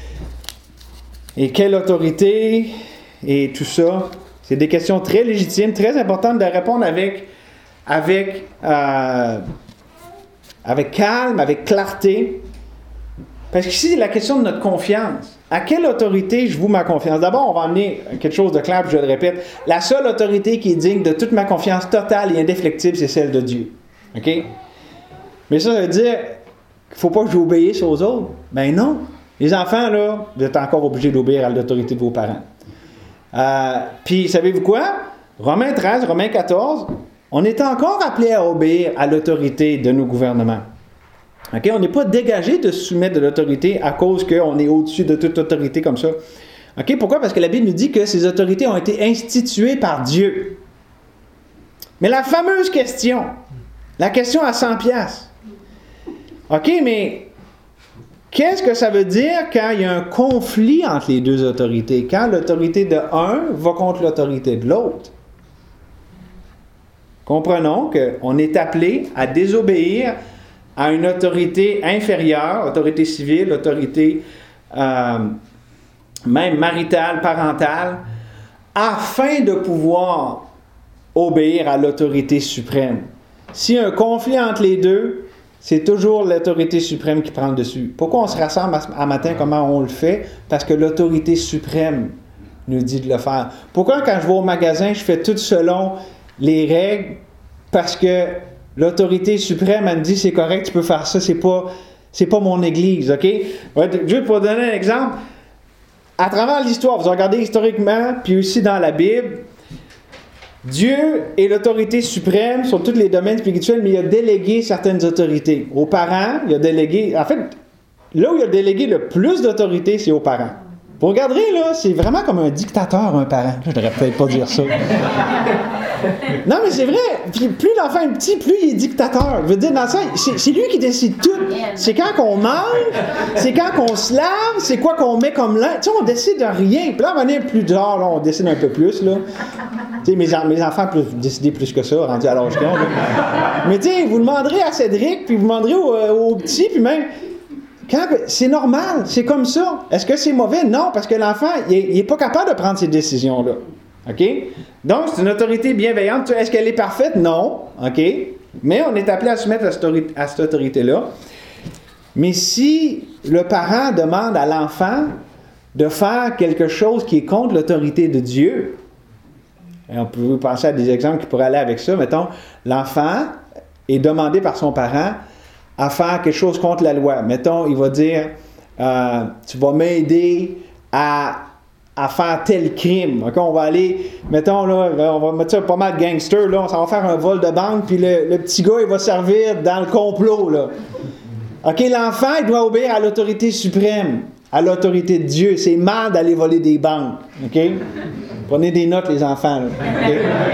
Et quelle autorité et tout ça? C'est des questions très légitimes, très importantes de répondre avec, avec, euh, avec calme, avec clarté. Parce qu'ici, c'est la question de notre confiance. À quelle autorité je voue ma confiance? D'abord, on va emmener quelque chose de clair, puis je le répète. La seule autorité qui est digne de toute ma confiance totale et indéflectible, c'est celle de Dieu. OK? Mais ça, ça veut dire qu'il ne faut pas que j'obéisse aux autres. Ben non. Les enfants, là, vous êtes encore obligés d'obéir à l'autorité de vos parents. Euh, puis, savez-vous quoi? Romains treize, Romains quatorze, on est encore appelé à obéir à l'autorité de nos gouvernements. Okay? On n'est pas dégagé de se soumettre de l'autorité à cause qu'on est au-dessus de toute autorité comme ça. Okay? Pourquoi? Parce que la Bible nous dit que ces autorités ont été instituées par Dieu. Mais la fameuse question, la question à cent piastres. OK, mais qu'est-ce que ça veut dire quand il y a un conflit entre les deux autorités? Quand l'autorité de un va contre l'autorité de l'autre? Comprenons qu'on est appelé à désobéir à une autorité inférieure, autorité civile, autorité euh, même maritale, parentale, afin de pouvoir obéir à l'autorité suprême. S'il y a un conflit entre les deux, c'est toujours l'autorité suprême qui prend le dessus. Pourquoi on se rassemble à matin, comment on le fait? Parce que l'autorité suprême nous dit de le faire. Pourquoi quand je vais au magasin, je fais tout selon les règles? Parce que l'autorité suprême, elle me dit c'est correct, tu peux faire ça, c'est pas, c'est pas mon église, OK? Ouais, juste pour donner un exemple, à travers l'histoire, vous regardez historiquement, puis aussi dans la Bible, Dieu est l'autorité suprême sur tous les domaines spirituels, mais il a délégué certaines autorités. Aux parents, il a délégué... En fait, là où il a délégué le plus d'autorité, c'est aux parents. Vous regarderez, là, c'est vraiment comme un dictateur, un parent. Je devrais peut-être pas dire ça. Non, mais c'est vrai. Puis plus l'enfant est petit, plus il est dictateur. Je veux dire, dans ça, c'est, c'est lui qui décide tout. C'est quand qu'on mange, c'est quand qu'on se lave, c'est quoi qu'on met comme linge. Tu sais, on décide de rien. Puis là, on est plus tard, là, on décide un peu plus, là. Tu sais, mes, mes enfants peuvent décider plus que ça, rendus à l'âge qu'ils ont, là. Mais tu sais, vous demanderez à Cédric, puis vous demanderez au, au petit, puis même... Quand, c'est normal, c'est comme ça. Est-ce que c'est mauvais? Non, parce que l'enfant, il n'est pas capable de prendre ces décisions-là. OK? Donc, c'est une autorité bienveillante. Est-ce qu'elle est parfaite? Non. OK? Mais on est appelé à se mettre à cette autorité-là. Mais si le parent demande à l'enfant de faire quelque chose qui est contre l'autorité de Dieu, et on peut penser à des exemples qui pourraient aller avec ça. Mettons, l'enfant est demandé par son parent à faire quelque chose contre la loi. Mettons, il va dire, euh, tu vas m'aider à, à faire tel crime. Okay? On va aller, mettons, là, on va mettre ça pas mal de gangsters, là, on va faire un vol de banque, puis le, le petit gars, il va servir dans le complot, là. OK, l'enfant, il doit obéir à l'autorité suprême, à l'autorité de Dieu. C'est mal d'aller voler des banques. OK? Prenez des notes, les enfants, là. OK?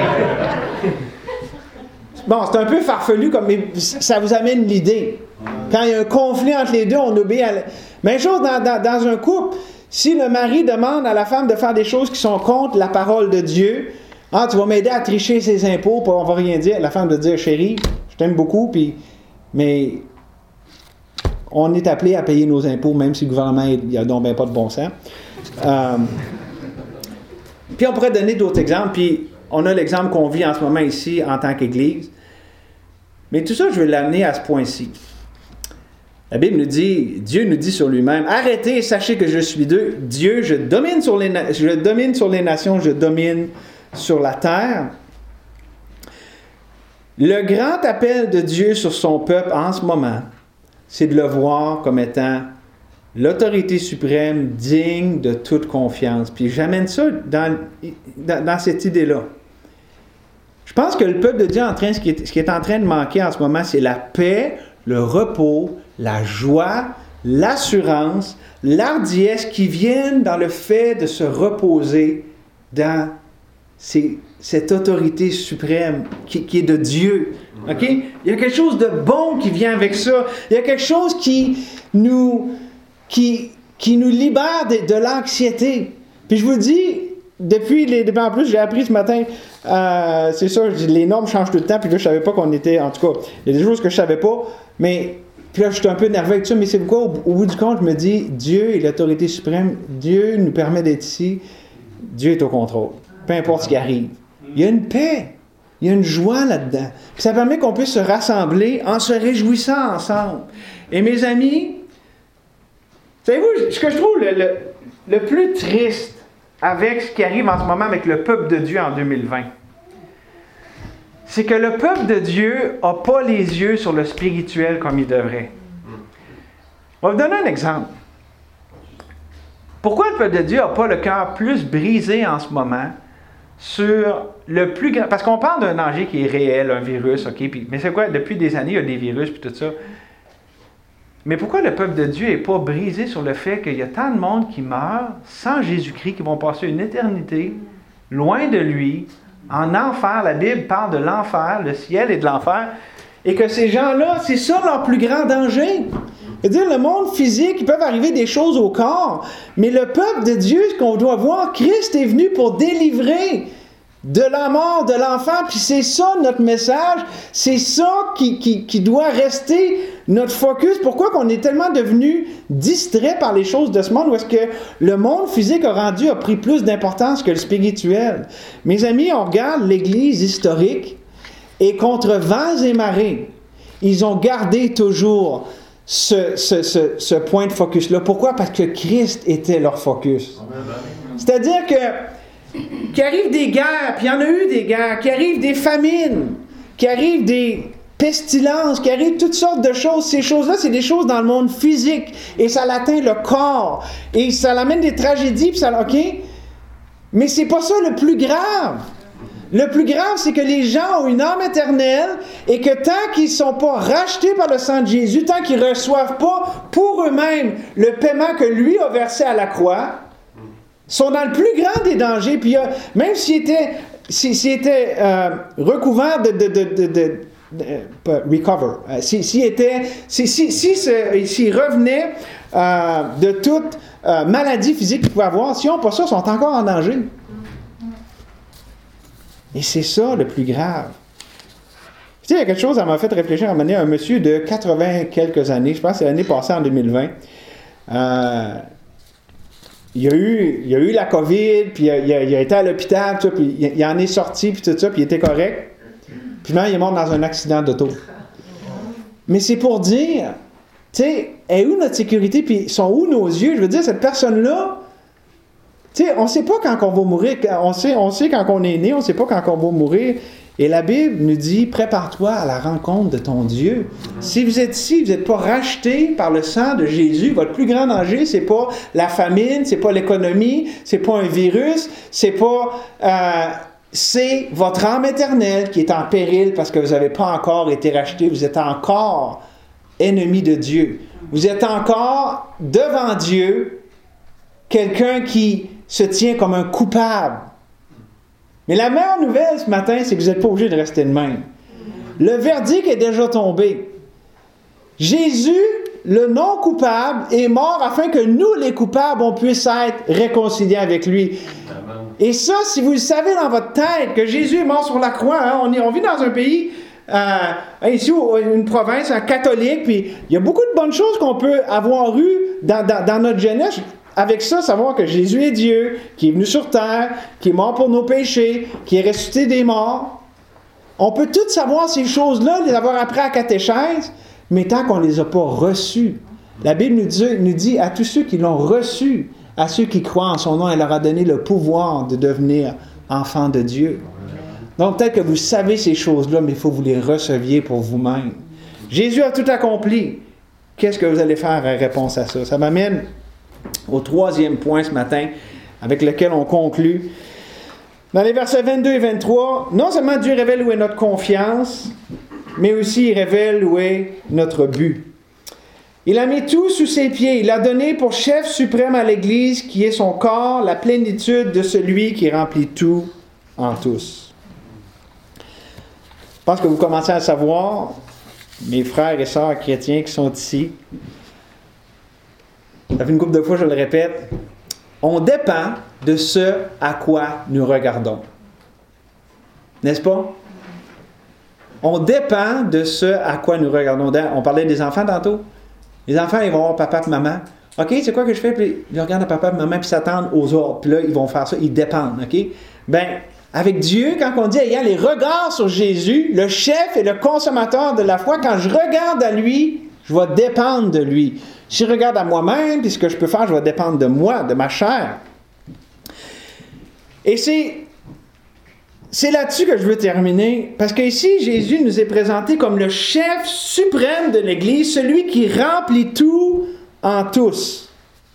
Bon, c'est un peu farfelu, comme, mais ça vous amène l'idée. Quand il y a un conflit entre les deux, on obéit à... Même chose dans, dans, dans un couple. Si le mari demande à la femme de faire des choses qui sont contre la parole de Dieu, « Ah, tu vas m'aider à tricher ses impôts, puis on va rien dire. » La femme va dire, « Chérie, je t'aime beaucoup, puis... mais on est appelé à payer nos impôts, même si le gouvernement n'a donc ben pas de bon sens. Euh, » Puis on pourrait donner d'autres exemples, puis on a l'exemple qu'on vit en ce moment ici en tant qu'Église. Mais tout ça, je vais l'amener à ce point-ci. La Bible nous dit, Dieu nous dit sur lui-même, « Arrêtez et sachez que je suis Dieu. Dieu, je domine sur les, na- je domine sur les nations, je domine sur la terre. » Le grand appel de Dieu sur son peuple en ce moment, c'est de le voir comme étant l'autorité suprême digne de toute confiance. Puis j'amène ça dans, dans, dans cette idée-là. Je pense que le peuple de Dieu, en train, ce, qui est, ce qui est en train de manquer en ce moment, c'est la paix, le repos, la joie, l'assurance, l'ardiesse qui viennent dans le fait de se reposer dans ces, cette autorité suprême qui, qui est de Dieu. Okay? Il y a quelque chose de bon qui vient avec ça. Il y a quelque chose qui nous, qui, qui nous libère de, de l'anxiété. Puis je vous dis, depuis les en plus, j'ai appris ce matin, euh, c'est ça, les normes changent tout le temps, puis là, je savais pas qu'on était, en tout cas, il y a des choses que je savais pas, mais puis là, je suis un peu nerveux avec ça, mais c'est pourquoi, au, au bout du compte, je me dis, Dieu est l'autorité suprême, Dieu nous permet d'être ici, Dieu est au contrôle, peu importe ce qui arrive. Il y a une paix, il y a une joie là-dedans. Puis ça permet qu'on puisse se rassembler en se réjouissant ensemble. Et mes amis, savez-vous, ce que je trouve le, le, le plus triste avec ce qui arrive en ce moment avec le peuple de Dieu en deux mille vingt, c'est que le peuple de Dieu n'a pas les yeux sur le spirituel comme il devrait. On va vous donner un exemple. Pourquoi le peuple de Dieu n'a pas le cœur plus brisé en ce moment sur le plus grand... Parce qu'on parle d'un danger qui est réel, un virus, OK? Puis, mais c'est quoi? Depuis des années, il y a des virus puis tout ça. Mais pourquoi le peuple de Dieu n'est pas brisé sur le fait qu'il y a tant de monde qui meurt sans Jésus-Christ, qui vont passer une éternité loin de lui, en enfer? La Bible parle de l'enfer, le ciel et de l'enfer. Et que ces gens-là, c'est ça leur plus grand danger. C'est-à-dire, le monde physique, il peut arriver des choses au corps, mais le peuple de Dieu, ce qu'on doit voir, Christ est venu pour délivrer de la mort de l'enfant, puis c'est ça notre message, c'est ça qui, qui, qui doit rester notre focus. Pourquoi qu'on est tellement devenu distrait par les choses de ce monde, où est-ce que le monde physique a rendu, a pris plus d'importance que le spirituel? Mes amis, on regarde l'Église historique, et contre vents et marées, ils ont gardé toujours ce, ce, ce, ce point de focus-là. Pourquoi? Parce que Christ était leur focus. C'est-à-dire que qu'il arrive des guerres, puis il y en a eu des guerres, qu'il arrive des famines, qu'il arrive des pestilences, qu'il arrive toutes sortes de choses. Ces choses-là, c'est des choses dans le monde physique, et ça l'atteint le corps, et ça l'amène des tragédies, puis ça... OK? Mais c'est pas ça le plus grave. Le plus grave, c'est que les gens ont une âme éternelle, et que tant qu'ils ne sont pas rachetés par le sang de Jésus, tant qu'ils ne reçoivent pas pour eux-mêmes le paiement que lui a versé à la croix, sont dans le plus grand des dangers, puis il y a, même s'ils étaient, s'ils étaient euh, recouverts de, de, de, de, de, de pas, recover, euh, s'ils si étaient, s'ils si, si, si, si revenaient euh, de toute euh, maladie physique qu'ils pouvaient avoir, s'ils n'ont pas ça, ils sont encore en danger. Et c'est ça le plus grave. Tu sais, il y a quelque chose, ça m'a fait réfléchir à un moment donné, un monsieur de quatre-vingts quelques années, je pense que c'est l'année passée en deux mille vingt. Euh, il, y a eu, il y a eu la COVID, puis il a, il a, il a été à l'hôpital, tout ça, puis il, il en est sorti, puis tout ça, puis il était correct. Puis maintenant, il est mort dans un accident d'auto. Mais c'est pour dire, tu sais, est où notre sécurité, puis sont où nos yeux? Je veux dire, cette personne-là, tu sais, on ne sait pas quand on va mourir. On sait, on sait quand on est né, on ne sait pas quand on va mourir. Et la Bible nous dit, prépare-toi à la rencontre de ton Dieu. Si vous êtes ici, vous n'êtes pas racheté par le sang de Jésus, votre plus grand danger, c'est pas la famine, c'est pas l'économie, c'est pas un virus, c'est pas... Euh, c'est votre âme éternelle qui est en péril parce que vous n'avez pas encore été racheté. Vous êtes encore ennemi de Dieu. Vous êtes encore devant Dieu quelqu'un qui se tient comme un coupable. Mais la meilleure nouvelle ce matin, c'est que vous n'êtes pas obligé de rester de même. Le verdict est déjà tombé. Jésus, le non coupable, est mort afin que nous, les coupables, on puisse être réconciliés avec lui. Et ça, si vous le savez dans votre tête, que Jésus est mort sur la croix, hein, on, est, on vit dans un pays, euh, ici, une province un catholique, puis il y a beaucoup de bonnes choses qu'on peut avoir eues dans, dans, dans notre jeunesse. Avec ça, savoir que Jésus est Dieu, qui est venu sur terre, qui est mort pour nos péchés, qui est ressuscité des morts. On peut tous savoir ces choses-là, les avoir appris à la catéchèse, mais tant qu'on ne les a pas reçues. La Bible nous dit, nous dit à tous ceux qui l'ont reçu, à ceux qui croient en son nom, elle leur a donné le pouvoir de devenir enfants de Dieu. Donc peut-être que vous savez ces choses-là, mais il faut que vous les receviez pour vous-même. Jésus a tout accompli. Qu'est-ce que vous allez faire en réponse à ça? Ça m'amène au troisième point ce matin, avec lequel on conclut. Dans les versets vingt-deux et vingt-trois, non seulement Dieu révèle où est notre confiance, mais aussi il révèle où est notre but. Il a mis tout sous ses pieds. Il a donné pour chef suprême à l'Église, qui est son corps, la plénitude de celui qui remplit tout en tous. Je pense que vous commencez à savoir, mes frères et sœurs chrétiens qui sont ici, ça fait une couple de fois, je le répète, on dépend de ce à quoi nous regardons. N'est-ce pas? On dépend de ce à quoi nous regardons. On parlait des enfants tantôt. Les enfants, ils vont voir papa et maman. OK, c'est quoi que je fais? Puis ils regardent à papa et maman, puis s'attendent aux ordres. Puis là, ils vont faire ça, ils dépendent. OK? Bien, avec Dieu, quand on dit ayant les regards sur Jésus, le chef et le consommateur de la foi, quand je regarde à lui, je vais dépendre de lui. Si je regarde à moi-même, puis ce que je peux faire, je vais dépendre de moi, de ma chair. Et c'est, c'est là-dessus que je veux terminer, parce qu'ici, Jésus nous est présenté comme le chef suprême de l'Église, celui qui remplit tout en tous.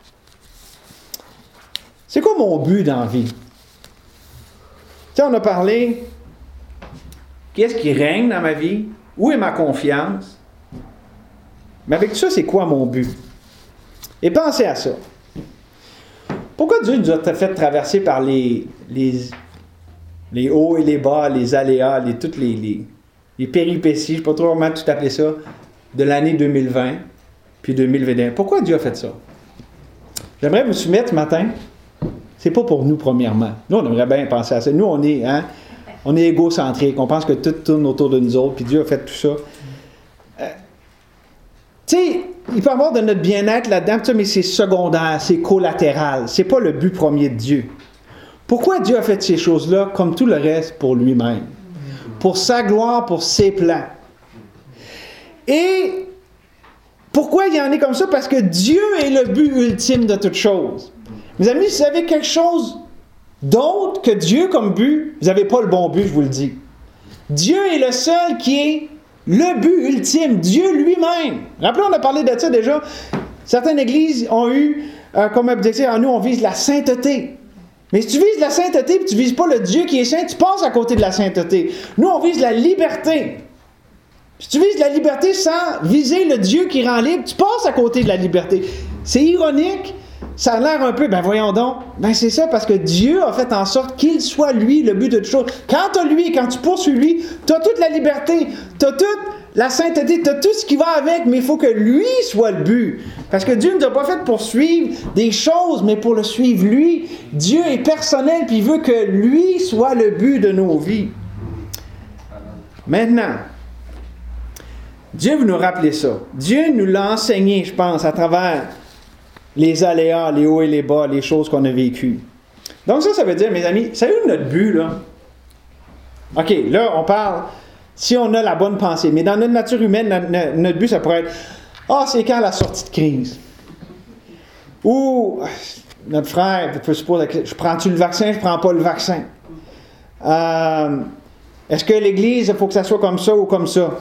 C'est quoi mon but dans la vie? Tu sais, on a parlé, qu'est-ce qui règne dans ma vie? Où est ma confiance? Mais avec tout ça, c'est quoi mon but? Et pensez à ça. Pourquoi Dieu nous a fait traverser par les, les, les hauts et les bas, les aléas, les, toutes les, les, les péripéties, je ne sais pas trop comment tout appeler ça, de l'année deux mille vingt, puis deux mille vingt et un? Pourquoi Dieu a fait ça? J'aimerais vous soumettre ce matin, c'est pas pour nous premièrement. Nous, on aimerait bien penser à ça. Nous, on est, hein, on est égocentrique, on pense que tout tourne autour de nous autres, puis Dieu a fait tout ça. Euh, Tu sais, il peut y avoir de notre bien-être là-dedans, mais c'est secondaire, c'est collatéral. C'est pas le but premier de Dieu. Pourquoi Dieu a fait ces choses-là, comme tout le reste, pour lui-même? Pour sa gloire, pour ses plans. Et pourquoi il y en est comme ça? Parce que Dieu est le but ultime de toute chose. Mes amis, si vous avez quelque chose d'autre que Dieu comme but, vous n'avez pas le bon but, je vous le dis. Dieu est le seul qui est le but ultime, Dieu lui-même. Rappelez, on a parlé de ça déjà. Certaines églises ont eu euh, comme objectif, en nous, on vise la sainteté. Mais si tu vises la sainteté et tu ne vises pas le Dieu qui est saint, tu passes à côté de la sainteté. Nous, on vise la liberté. Si tu vises la liberté sans viser le Dieu qui rend libre, tu passes à côté de la liberté. C'est ironique. ça a l'air un peu, ben voyons donc, ben c'est ça, parce que Dieu a fait en sorte qu'il soit lui le but de toute chose. Quand tu as lui, quand tu poursuis lui, tu as toute la liberté, tu as toute la sainteté, tu as tout ce qui va avec, mais il faut que lui soit le but. Parce que Dieu ne nous a pas fait pour suivre des choses, mais pour le suivre lui. Dieu est personnel, puis il veut que lui soit le but de nos vies. Maintenant, Dieu veut nous rappeler ça. Dieu nous l'a enseigné, je pense, à travers les aléas, les hauts et les bas, les choses qu'on a vécues. Donc ça, ça veut dire, mes amis, c'est où notre but, là? OK, là, on parle, si on a la bonne pensée, mais dans notre nature humaine, notre, notre but, ça pourrait être, ah, c'est quand la sortie de crise? Ou, notre frère peut se poser la question, je prends-tu le vaccin, je ne prends pas le vaccin? Euh, est-ce que l'Église, il faut que ça soit comme ça ou comme ça?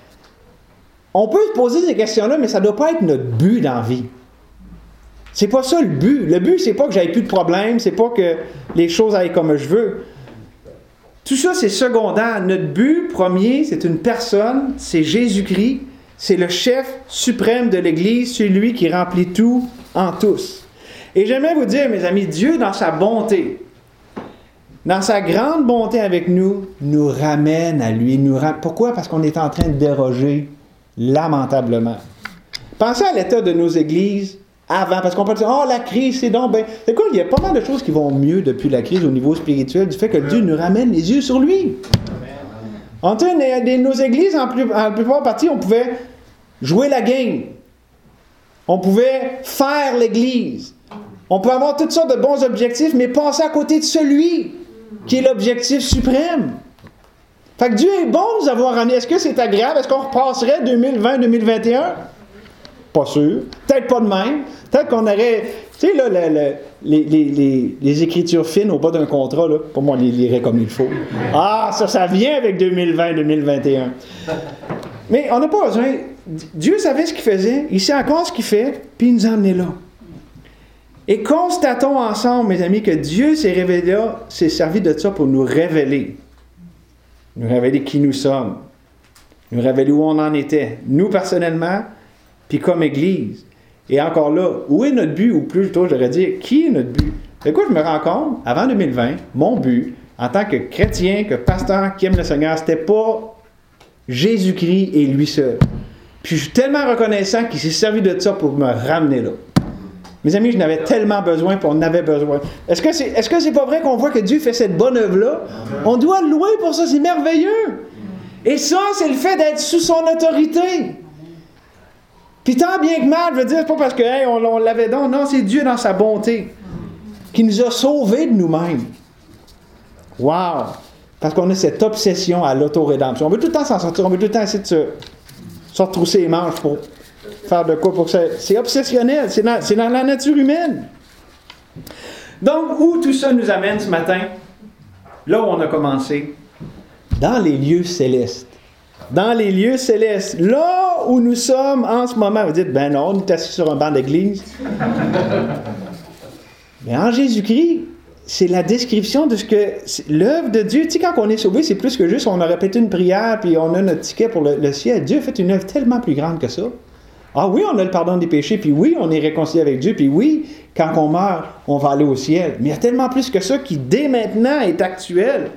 On peut se poser ces questions-là, mais ça ne doit pas être notre but dans la vie. C'est pas ça le but. Le but, c'est pas que j'aille plus de problème, c'est pas que les choses aillent comme je veux. Tout ça, c'est secondaire. Notre but premier, c'est une personne, c'est Jésus-Christ, c'est le chef suprême de l'Église, celui qui remplit tout en tous. Et j'aimerais vous dire, mes amis, Dieu, dans sa bonté, dans sa grande bonté avec nous, nous ramène à lui. Nous ram... Pourquoi? Parce qu'on est en train de déroger lamentablement. Pensez à l'état de nos églises avant, parce qu'on peut dire, oh, la crise, c'est donc bien. C'est quoi, il y a pas mal de choses qui vont mieux depuis la crise au niveau spirituel, du fait que Dieu nous ramène les yeux sur lui. En tout cas, nos églises, en, plus, en la plupart partie, on pouvait jouer la game. On pouvait faire l'église. On peut avoir toutes sortes de bons objectifs, mais passer à côté de celui qui est l'objectif suprême. Fait que Dieu est bon de nous avoir ramené. Est-ce que c'est agréable? Est-ce qu'on repasserait deux mille vingt deux mille vingt et un? Pas sûr. Peut-être pas de même. Peut-être qu'on aurait... Tu sais, là, le, le, les, les, les, les écritures fines au bas d'un contrat, là, pour moi, on les lirait comme il faut. Ah, ça, ça vient avec deux mille vingt deux mille vingt et un. Mais on n'a pas besoin... Dieu savait ce qu'il faisait, il sait encore ce qu'il fait, puis il nous a emmenés là. Et constatons ensemble, mes amis, que Dieu s'est révélé là, s'est servi de ça pour nous révéler. Nous révéler qui nous sommes. Nous révéler où on en était. Nous, personnellement, puis comme Église. Et encore là, où est notre but? Ou plutôt, je devrais dire, qui est notre but? C'est quoi, je me rends compte, avant deux mille vingt, mon but, en tant que chrétien, que pasteur qui aime le Seigneur, c'était pas Jésus-Christ et lui seul. Puis je suis tellement reconnaissant qu'il s'est servi de ça pour me ramener là. Mes amis, je n'avais tellement besoin, puis on en avait besoin. Est-ce que c'est, est-ce que c'est pas vrai qu'on voit que Dieu fait cette bonne œuvre-là? On doit le louer pour ça, c'est merveilleux. Et ça, c'est le fait d'être sous son autorité. Puis tant bien que mal, je veux dire, c'est pas parce que hey, on, on l'avait donc, non, c'est Dieu dans sa bonté qui nous a sauvés de nous-mêmes. Wow! Parce qu'on a cette obsession à l'autorédemption. On veut tout le temps s'en sortir, on veut tout le temps essayer de se, se retrousser les manches pour faire de quoi pour que ça... C'est obsessionnel, c'est dans, c'est dans la nature humaine. Donc, où tout ça nous amène ce matin? Là où on a commencé. Dans les lieux célestes. Dans les lieux célestes. Là où nous sommes en ce moment. Vous dites, ben non, on est assis sur un banc d'église. Mais en Jésus-Christ, c'est la description de ce que... L'œuvre de Dieu, tu sais, quand on est sauvé, c'est plus que juste on a répété une prière puis on a notre ticket pour le, le ciel. Dieu a fait une œuvre tellement plus grande que ça. Ah oui, on a le pardon des péchés, puis oui, on est réconcilié avec Dieu, puis oui, quand on meurt, on va aller au ciel. Mais il y a tellement plus que ça qui, dès maintenant, est actuel.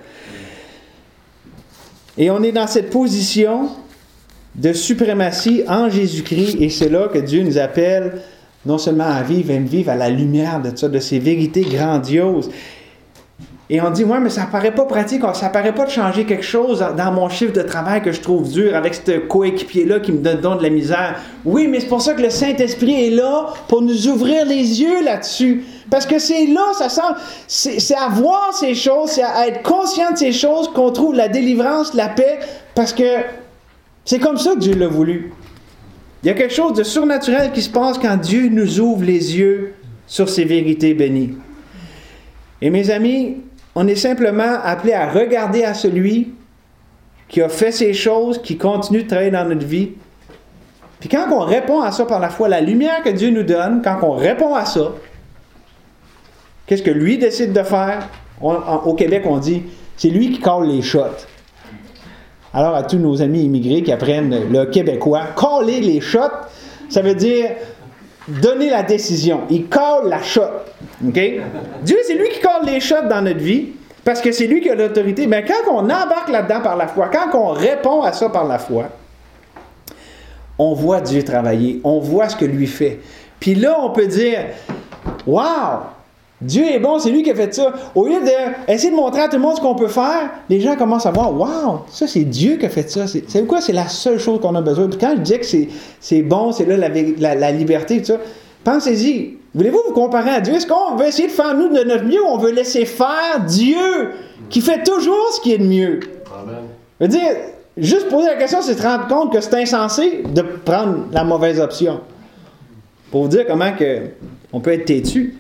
Et on est dans cette position de suprématie en Jésus-Christ, et c'est là que Dieu nous appelle non seulement à vivre, mais à vivre à la lumière de ça, de ces vérités grandioses. Et on dit, ouais, mais ça paraît pas pratique, ça paraît pas de changer quelque chose dans mon chiffre de travail que je trouve dur avec ce coéquipier-là qui me donne, donne de la misère. Oui, mais c'est pour ça que le Saint-Esprit est là pour nous ouvrir les yeux là-dessus. Parce que c'est là, ça semble, c'est, c'est à voir ces choses, c'est à être conscient de ces choses qu'on trouve la délivrance, la paix, parce que c'est comme ça que Dieu l'a voulu. Il y a quelque chose de surnaturel qui se passe quand Dieu nous ouvre les yeux sur ces vérités bénies. Et mes amis, on est simplement appelé à regarder à celui qui a fait ces choses, qui continue de travailler dans notre vie. Puis quand on répond à ça par la foi, la lumière que Dieu nous donne, quand on répond à ça, qu'est-ce que lui décide de faire? On, en, au Québec, on dit, c'est lui qui colle les shots. Alors à tous nos amis immigrés qui apprennent le québécois, coller les shots, ça veut dire donner la décision. Il call la shot. Okay? Dieu, c'est lui qui call les shots dans notre vie, parce que c'est lui qui a l'autorité. Mais quand on embarque là-dedans par la foi, quand on répond à ça par la foi, on voit Dieu travailler, on voit ce que lui fait. Puis là, on peut dire, « Wow! Dieu est bon, c'est lui qui a fait ça. » Au lieu d'essayer de montrer à tout le monde ce qu'on peut faire, les gens commencent à voir, « Wow! Ça, c'est Dieu qui a fait ça. » C'est, c'est quoi? C'est la seule chose qu'on a besoin. Puis quand je dis que c'est, c'est bon, c'est là la, la, la liberté, tout ça, pensez-y. Voulez-vous vous comparer à Dieu? Est-ce qu'on veut essayer de faire, nous, de notre mieux, ou on veut laisser faire Dieu, qui fait toujours ce qui est de mieux? Amen. Je veux dire, juste poser la question, c'est de se rendre compte que c'est insensé de prendre la mauvaise option. Pour vous dire comment que on peut être têtu.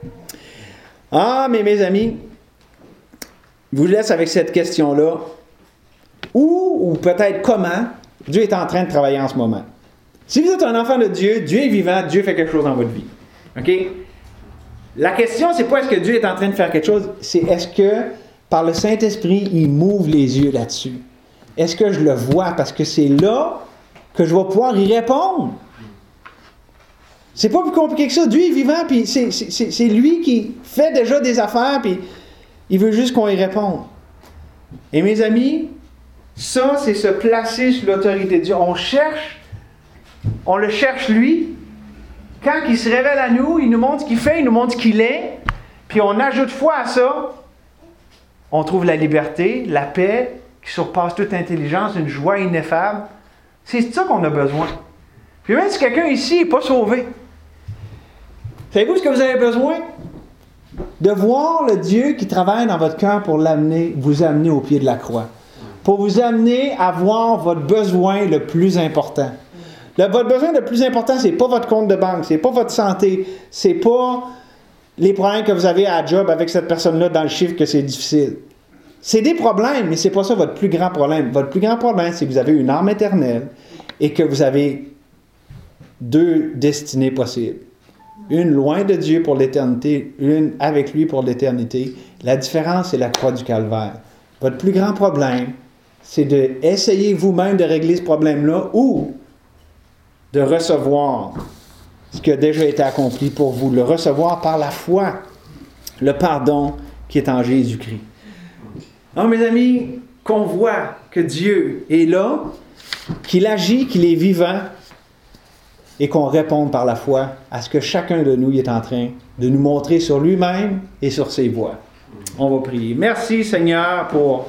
Ah, mais mes amis, je vous laisse avec cette question-là. Où, ou peut-être comment, Dieu est en train de travailler en ce moment. Si vous êtes un enfant de Dieu, Dieu est vivant, Dieu fait quelque chose dans votre vie. OK? La question, c'est pas est-ce que Dieu est en train de faire quelque chose, c'est est-ce que, par le Saint-Esprit, il m'ouvre les yeux là-dessus? Est-ce que je le vois? Parce que c'est là que je vais pouvoir y répondre. C'est pas plus compliqué que ça. Dieu est vivant, puis c'est, c'est, c'est lui qui fait déjà des affaires, puis il veut juste qu'on y réponde. Et mes amis, ça, c'est se placer sur l'autorité de Dieu. On cherche, on le cherche lui. Quand il se révèle à nous, il nous montre ce qu'il fait, il nous montre ce qu'il est, puis on ajoute foi à ça, on trouve la liberté, la paix, qui surpasse toute intelligence, une joie ineffable. C'est ça qu'on a besoin. Puis même si quelqu'un ici n'est pas sauvé, savez-vous ce que vous avez besoin? De voir le Dieu qui travaille dans votre cœur pour l'amener, vous amener au pied de la croix. Pour vous amener à voir votre besoin le plus important. Le, votre besoin le plus important, ce n'est pas votre compte de banque, ce n'est pas votre santé, ce n'est pas les problèmes que vous avez à la job avec cette personne-là dans le chiffre que c'est difficile. C'est des problèmes, mais ce n'est pas ça votre plus grand problème. Votre plus grand problème, c'est que vous avez une âme éternelle et que vous avez deux destinées possibles. Une loin de Dieu pour l'éternité, une avec lui pour l'éternité. La différence, c'est la croix du calvaire. Votre plus grand problème, c'est d'essayer vous-même de régler ce problème-là ou de recevoir ce qui a déjà été accompli pour vous, le recevoir par la foi, le pardon qui est en Jésus-Christ. Alors, mes amis, qu'on voit que Dieu est là, qu'il agit, qu'il est vivant, et qu'on réponde par la foi à ce que chacun de nous est en train de nous montrer sur lui-même et sur ses voies. On va prier. Merci, Seigneur, pour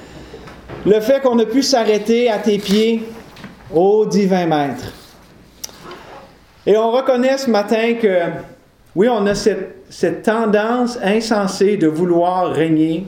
le fait qu'on a pu s'arrêter à tes pieds, ô divin Maître. Et on reconnaît ce matin que, oui, on a cette, cette tendance insensée de vouloir régner,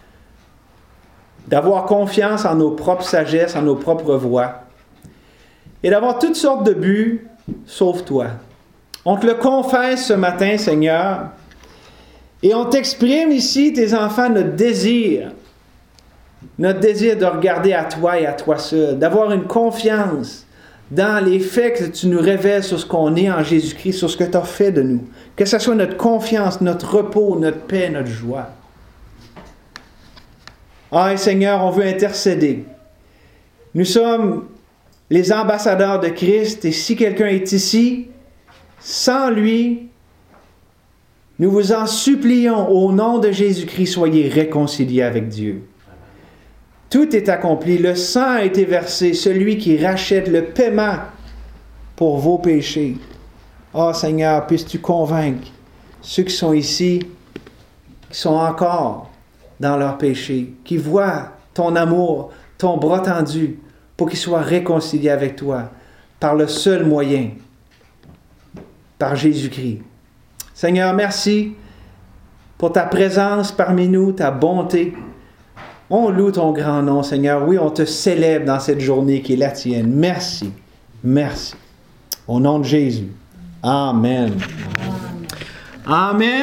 d'avoir confiance en nos propres sagesses, en nos propres voies, et d'avoir toutes sortes de buts, sauf toi. On te le confesse ce matin, Seigneur, et on t'exprime ici, tes enfants, notre désir, notre désir de regarder à toi et à toi seul, d'avoir une confiance dans les faits que tu nous révèles sur ce qu'on est en Jésus-Christ, sur ce que tu as fait de nous. Que ce soit notre confiance, notre repos, notre paix, notre joie. Ah, Seigneur, on veut intercéder. Nous sommes les ambassadeurs de Christ, et si quelqu'un est ici, sans lui, nous vous en supplions, au nom de Jésus-Christ, soyez réconciliés avec Dieu. Tout est accompli, le sang a été versé, celui qui rachète le paiement pour vos péchés. Ah, oh, Seigneur, puisses-tu convaincre ceux qui sont ici, qui sont encore dans leurs péchés, qui voient ton amour, ton bras tendu, pour qu'ils soient réconciliés avec toi, par le seul moyen, par Jésus-Christ. Seigneur, merci pour ta présence parmi nous, ta bonté. On loue ton grand nom, Seigneur. Oui, on te célèbre dans cette journée qui est la tienne. Merci. Merci. Au nom de Jésus. Amen. Amen. Amen.